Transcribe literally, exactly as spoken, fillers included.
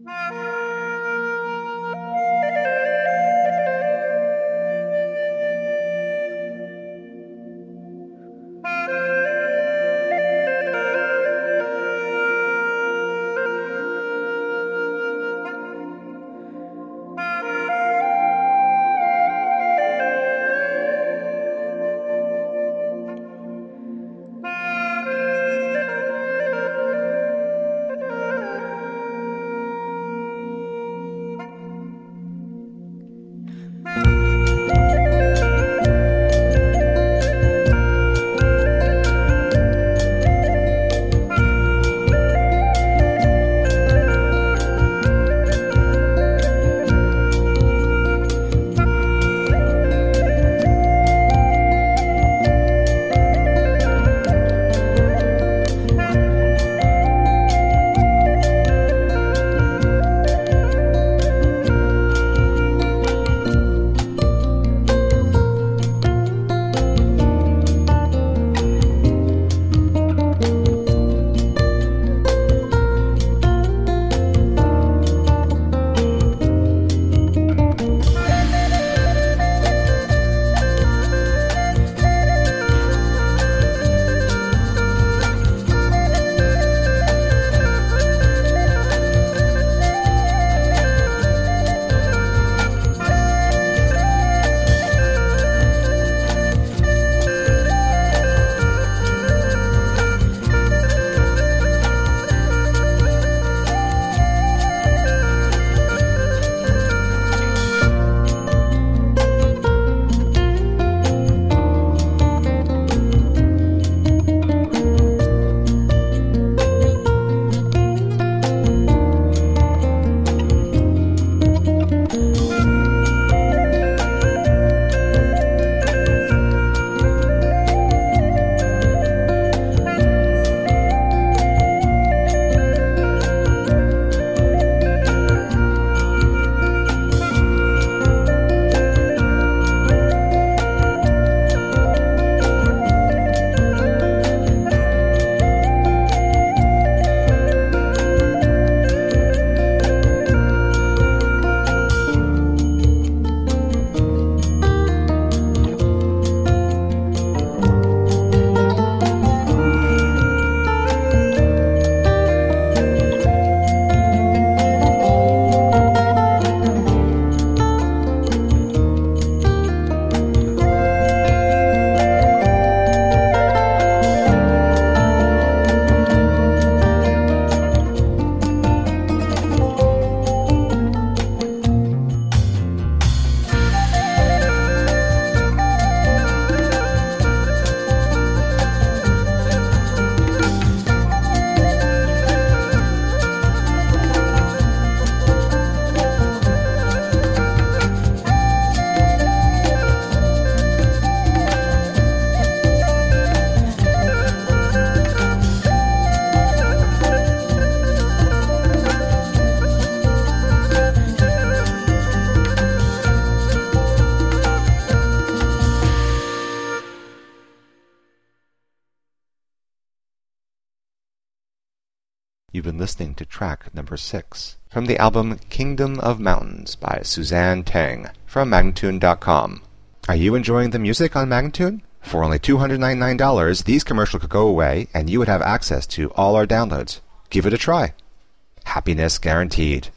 You've been listening to track number six from the album Kingdom of Mountains by Suzanne Teng from Magnatune dot com. Are you enjoying the music on Magnatune? For only two hundred ninety-nine dollars, these commercials could go away and you would have access to all our downloads. Give it a try. Happiness guaranteed.